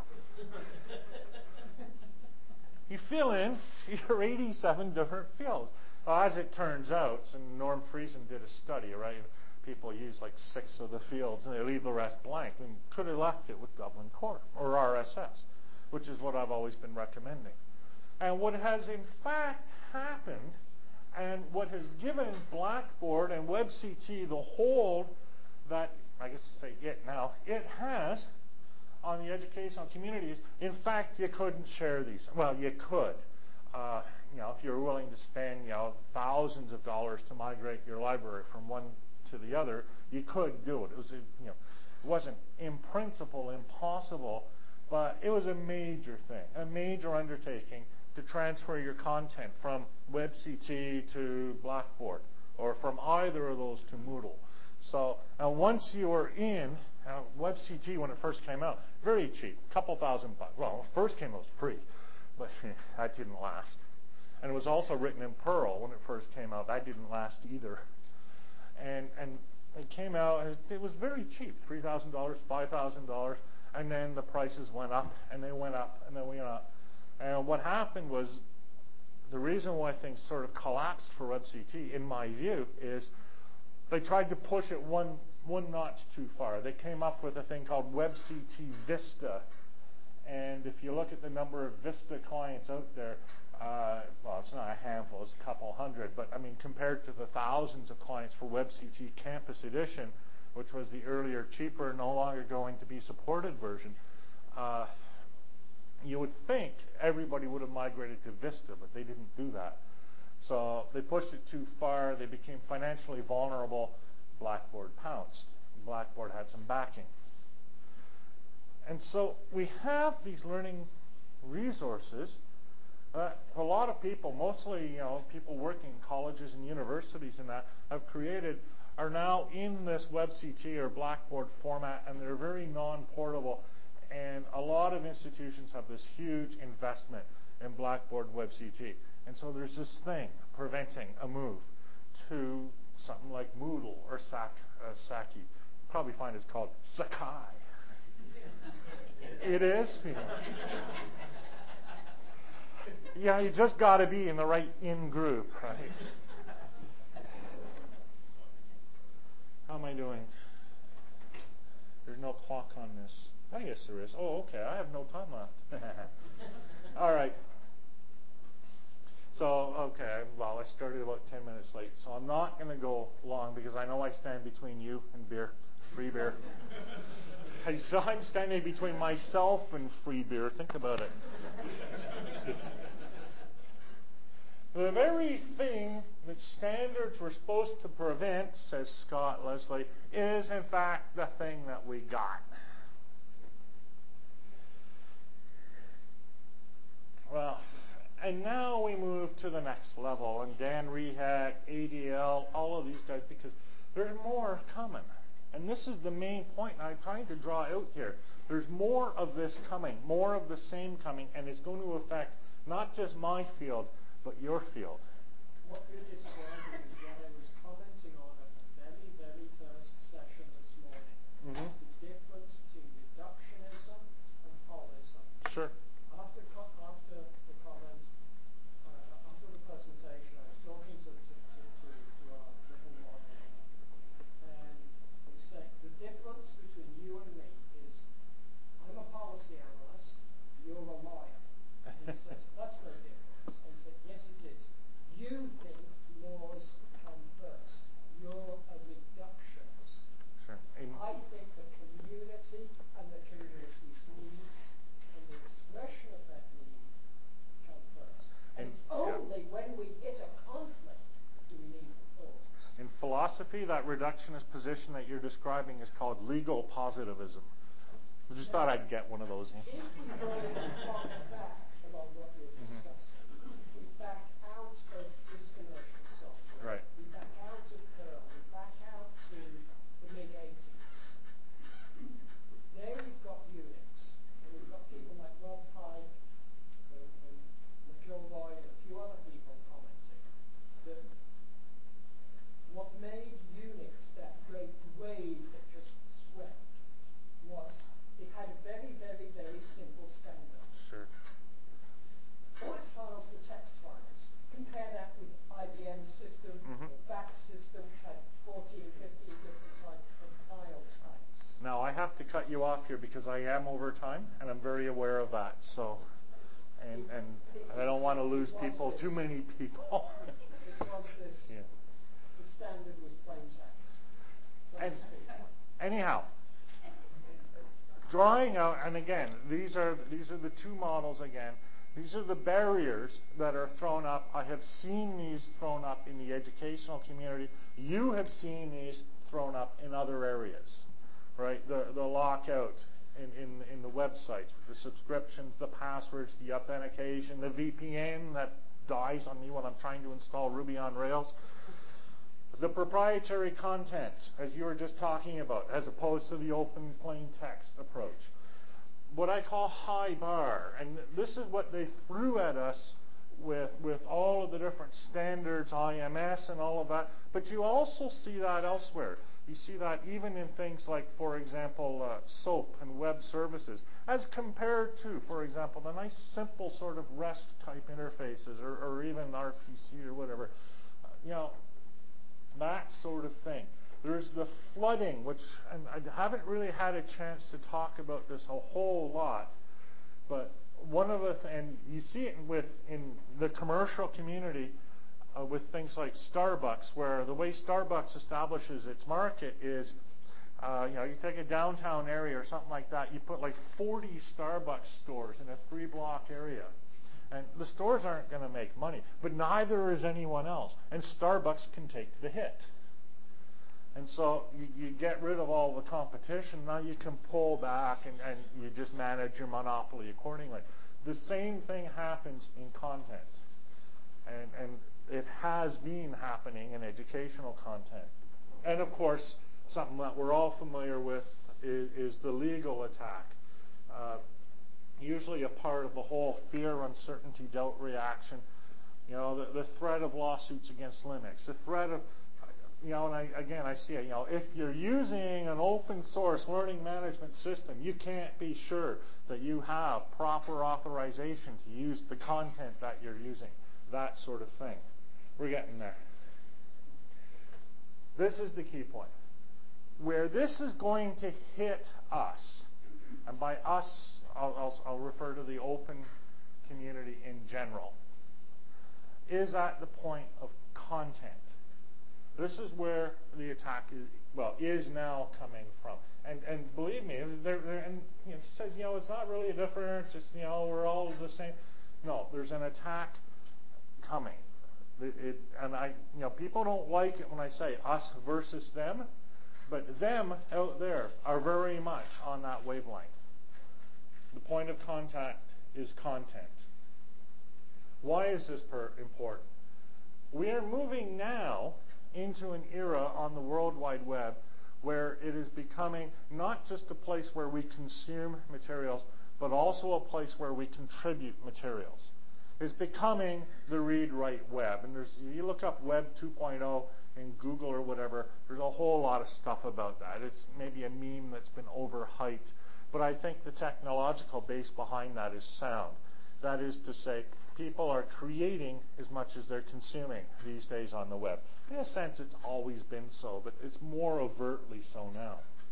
you fill in your 87 different fields. Well, as it turns out, and Norm Friesen did a study, right? People use like 6 of the fields and they leave the rest blank. And could have left it with Dublin Core or RSS, which is what I've always been recommending. And what has in fact happened, and what has given Blackboard and WebCT the hold that, I guess to say it has on the educational communities, in fact, you couldn't share these. Well, you could. If you're willing to spend, thousands of dollars to migrate your library from one to the other, you could do it. It was, it wasn't in principle impossible, but it was a major thing, a major undertaking to transfer your content from WebCT to Blackboard, or from either of those to Moodle. So, and once you were in, WebCT when it first came out, very cheap, a couple $1,000. Well, when it first came out, it was free, but that didn't last. And it was also written in Perl when it first came out. That didn't last either. And it came out, and it was very cheap, $3,000, $5,000, and then the prices went up, and they went up, and they went up. And what happened was, the reason why things sort of collapsed for WebCT, in my view, is they tried to push it one notch too far. They came up with a thing called WebCT Vista. And if you look at the number of Vista clients out there, well, it's not a handful, it's a couple hundred, but I mean, compared to the thousands of clients for WebCT Campus Edition, which was the earlier, cheaper, no longer going to be supported version, you would think everybody would have migrated to Vista, but they didn't do that. So they pushed it too far. They became financially vulnerable. Blackboard pounced. Blackboard had some backing. And so we have these learning resources. A lot of people, mostly people working in colleges and universities and that, have created, are now in this WebCT or Blackboard format, and they're very non-portable. And a lot of institutions have this huge investment in Blackboard WebCT. And so there's this thing preventing a move to something like Moodle or Saki. Probably find it's called Sakai. It is? Yeah, you just got to be in the right in-group, right? How am I doing? There's no clock on this. I guess there is. Oh, okay. I have no time left. All right. So, okay. Well, I started about 10 minutes late. So I'm not going to go long because I know I stand between you and beer, free beer. So I'm standing between myself and free beer. Think about it. The very thing that standards were supposed to prevent, says Scott Leslie, is in fact the thing that we got. Well, and now we move to the next level, and Dan Rehak, ADL, all of these guys, because there's more coming. And this is the main point I'm trying to draw out here. There's more of this coming, more of the same coming, and it's going to affect not just my field, but your field. What you're describing is what I was commenting on at the very, very first session this morning. Mm-hmm. The difference between reductionism and holism. Sure. After the comment, after the presentation, I was talking to our little model, and I was saying the difference between you and me is I'm a policy analyst, you're a lawyer. And he says, that's no difference. I said, yes it is. You think laws come first. You're a reductionist. Sure. I think the community and the community's needs and the expression of that need come first. And it's only when we hit a conflict do we need reforms. In philosophy, that reductionist position that you're describing is called legal positivism. I just thought I'd get one of those in. If we go far back along what you're discussing, we back out of discommercial software. Right. We back out of Perl. We back out to the mid-'80s. There you've got Unix, and we've got people like Rob Pike and McIlroy and a few other people commenting that what made Unix that great wave that just swept was it had a very, very, very simple standard. Sure. All its files were text files. Compare that with IBM's system or BAC's system, which had 14, 15 different types of file types. Now, I have to cut you off here because I am over time, and I'm very aware of that. So, and I don't want to lose people, too many people. It was this, Yeah. the standard was plain text. And anyhow, drawing out, and again, these are the two models again. These are the barriers that are thrown up. I have seen these thrown up in the educational community. You have seen these thrown up in other areas, right? The lockout in the websites, the subscriptions, the passwords, the authentication, the VPN that dies on me when I'm trying to install Ruby on Rails. The proprietary content, as you were just talking about, as opposed to the open plain text approach. What I call high bar, and this is what they threw at us with all of the different standards, IMS and all of that, but you also see that elsewhere. You see that even in things like, for example, SOAP and web services, as compared to, for example, the nice simple sort of REST type interfaces or even RPC or whatever. That sort of thing. There's the flooding, which, and I haven't really had a chance to talk about this a whole lot, but one of the, and you see it in the commercial community with things like Starbucks, where the way Starbucks establishes its market is You take a downtown area or something like that, you put like 40 Starbucks stores in a 3-block area. And the stores aren't going to make money, but neither is anyone else. And Starbucks can take the hit. And so you get rid of all the competition. Now you can pull back and you just manage your monopoly accordingly. The same thing happens in content. And it has been happening in educational content. And of course, something that we're all familiar with is the legal attack. Usually a part of the whole fear, uncertainty, doubt reaction. The threat of lawsuits against Linux, the threat of, and I see it, if you're using an open source learning management system, you can't be sure that you have proper authorization to use the content that you're using. That sort of thing. We're getting there. This is the key point. Where this is going to hit us, and by us, I'll refer to the open community in general, is at the point of content. This is where the attack is now coming from. And believe me, it says, it's not really a difference. It's, we're all the same. No, there's an attack coming. People don't like it when I say us versus them, but them out there are very much on that wavelength. The point of contact is content. Why is this important? We are moving now into an era on the World Wide Web where it is becoming not just a place where we consume materials, but also a place where we contribute materials. It's becoming the read-write web. And you look up Web 2.0 in Google or whatever, there's a whole lot of stuff about that. It's maybe a meme that's been overhyped. But I think the technological base behind that is sound. That is to say, people are creating as much as they're consuming these days on the web. In a sense, it's always been so, but it's more overtly so now.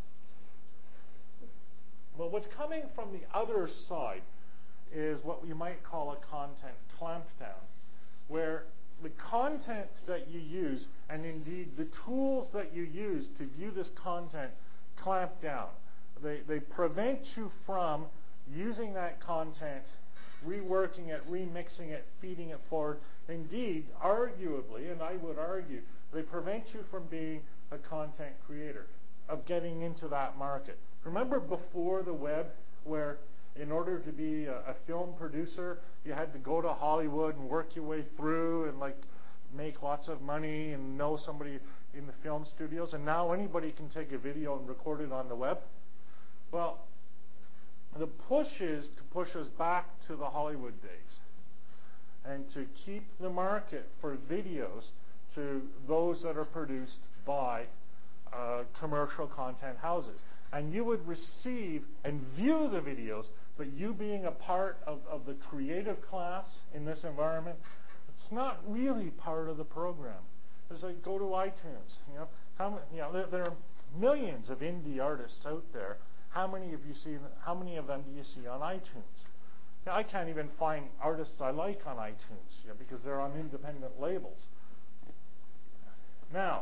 Well, what's coming from the other side is what you might call a content clampdown, where the content that you use, and indeed the tools that you use to view this content, clamp down. They prevent you from using that content, reworking it, remixing it, feeding it forward. Indeed, arguably, and I would argue, they prevent you from being a content creator, of getting into that market. Remember before the web, where in order to be a film producer, you had to go to Hollywood and work your way through and make lots of money and know somebody in the film studios, and now anybody can take a video and record it on the web? Well, the push is to push us back to the Hollywood days and to keep the market for videos to those that are produced by commercial content houses. And you would receive and view the videos, but you being a part of the creative class in this environment, it's not really part of the program. It's like, go to iTunes. There are millions of indie artists out there. How many of them do you see on iTunes? I can't even find artists I like on iTunes because they're on independent labels. Now,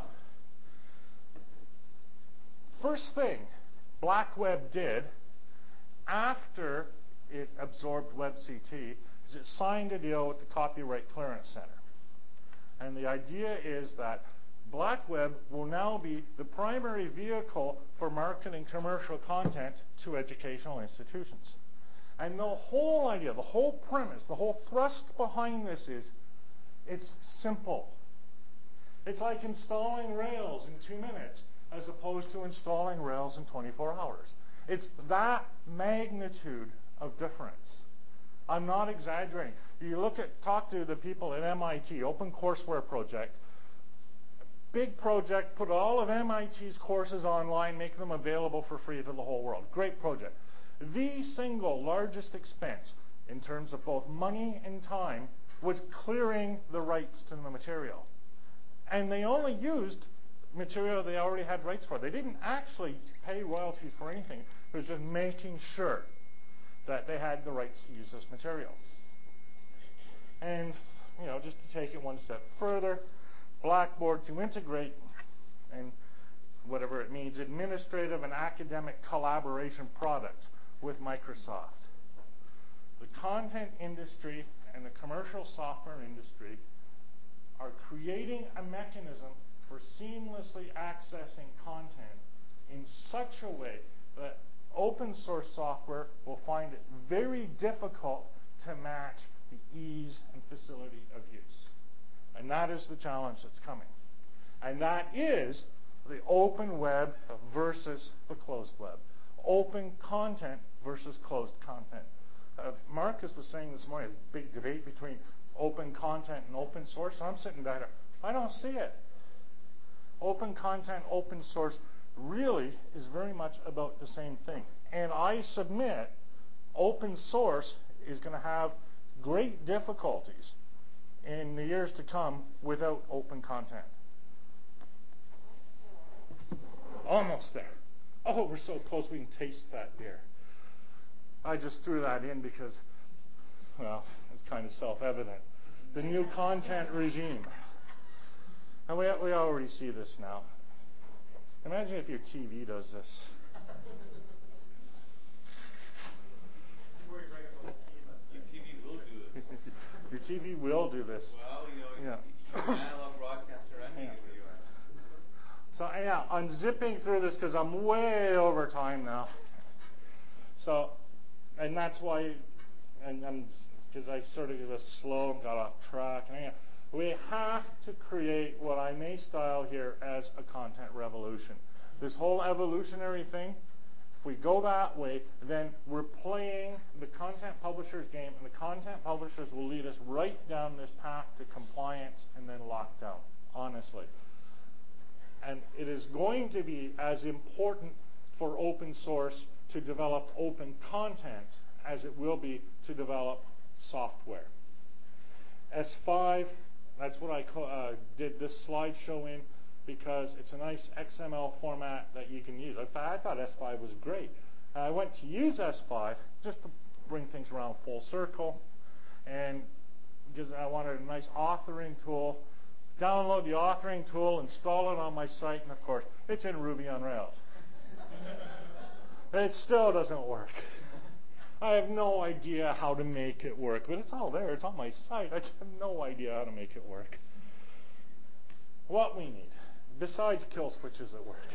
first thing Black Web did after it absorbed WebCT is it signed a deal with the Copyright Clearance Center. And the idea is that Black Web will now be the primary vehicle for marketing commercial content to educational institutions. And the whole idea, the whole premise, the whole thrust behind this is it's simple. It's like installing Rails in 2 minutes as opposed to installing Rails in 24 hours. It's that magnitude of difference. I'm not exaggerating. You talk to the people at MIT, OpenCourseWare project. Big project, put all of MIT's courses online, make them available for free to the whole world. Great project. The single largest expense in terms of both money and time was clearing the rights to the material. And they only used material they already had rights for. They didn't actually pay royalties for anything. It was just making sure that they had the rights to use this material. And, just to take it one step further, Blackboard to integrate and whatever it means, administrative and academic collaboration products with Microsoft. The content industry and the commercial software industry are creating a mechanism for seamlessly accessing content in such a way that open source software will find it very difficult to match the ease and facility of use. And that is the challenge that's coming. And that is the open web versus the closed web. Open content versus closed content. Marcus was saying this morning, a big debate between open content and open source. I'm sitting there, I don't see it. Open content, open source really is very much about the same thing. And I submit open source is going to have great difficulties in the years to come without open content. Almost there. Oh, we're so close we can taste that beer. I just threw that in because, well, it's kind of self-evident. The new content regime. And we already see this now. Imagine if your TV does this. Your TV will do this. Your TV will do this. Well, you're an analog broadcaster ending in the U.S. So yeah, I'm zipping through this because I'm way over time now. So, and that's why, because I sort of was slow and got off track. And we have to create what I may style here as a content revolution. This whole evolutionary thing, if we go that way, then we're playing the content publisher's game, and the content publishers will lead us right down this path to compliance and then lockdown, honestly. And it is going to be as important for open source to develop open content as it will be to develop software. S5, that's what I did this slideshow in because it's a nice XML format that you can use. I thought S5 was great. I went to use S5 just to bring things around full circle, and because I wanted a nice authoring tool. Download the authoring tool, install it on my site, and of course, it's in Ruby on Rails. It still doesn't work. I have no idea how to make it work, but it's all there. It's on my site. I just have no idea how to make it work. What we need, besides kill switches that work.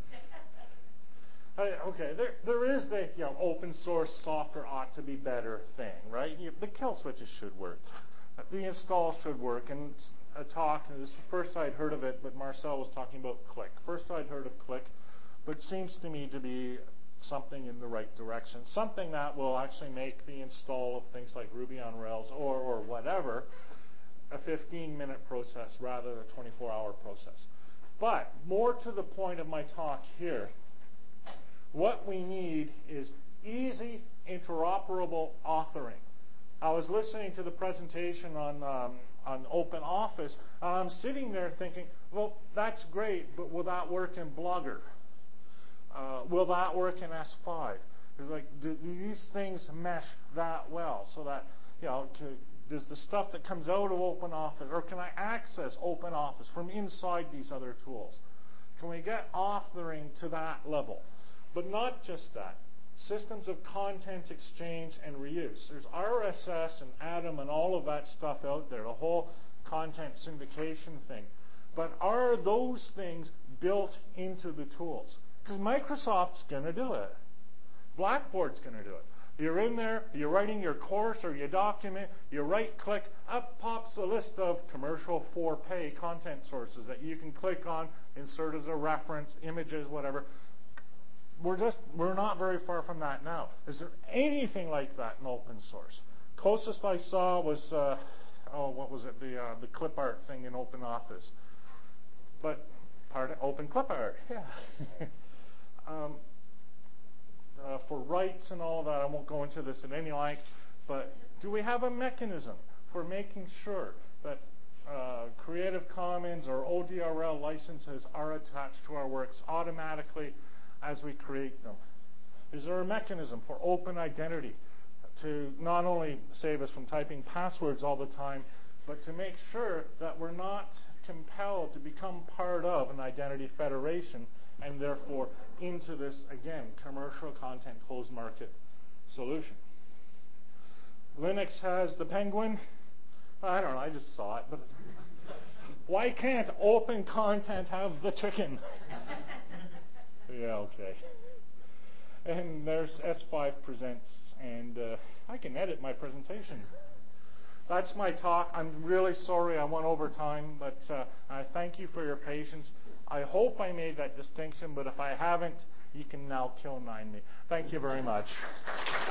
Okay, there is the open source software ought to be better thing, right? The kill switches should work. The install should work, and a talk, and this is the first I'd heard of it, but Marcel was talking about Click. First I'd heard of Click, but seems to me to be something in the right direction. Something that will actually make the install of things like Ruby on Rails or whatever a 15-minute process rather than a 24-hour process. But more to the point of my talk here, what we need is easy, interoperable authoring. I was listening to the presentation on OpenOffice, and I'm sitting there thinking, well, that's great, but will that work in Blogger? Will that work in S5? It's like, do these things mesh that well so that, does the stuff that comes out of OpenOffice, or can I access OpenOffice from inside these other tools? Can we get authoring to that level? But not just that. Systems of content exchange and reuse. There's RSS and Atom and all of that stuff out there, the whole content syndication thing. But are those things built into the tools? Because Microsoft's going to do it. Blackboard's going to do it. You're in there, you're writing your course or your document, you right-click, up pops a list of commercial for pay content sources that you can click on, insert as a reference, images, whatever. We're not very far from that now. Is there anything like that in open source? Closest I saw was, what was it? The clip art thing in OpenOffice. But open clip art, yeah. For rights and all of that, I won't go into this in any length, but do we have a mechanism for making sure that Creative Commons or ODRL licenses are attached to our works automatically as we create them? Is there a mechanism for open identity to not only save us from typing passwords all the time, but to make sure that we're not compelled to become part of an identity federation and therefore into this, again, commercial content closed market solution. Linux has the Penguin. I don't know, I just saw it, but why can't open content have the chicken? Yeah, okay. And there's S5 Presents, and I can edit my presentation. That's my talk. I'm really sorry I went over time, but I thank you for your patience. I hope I made that distinction, but if I haven't, you can now kill 9 me. Thank you very much.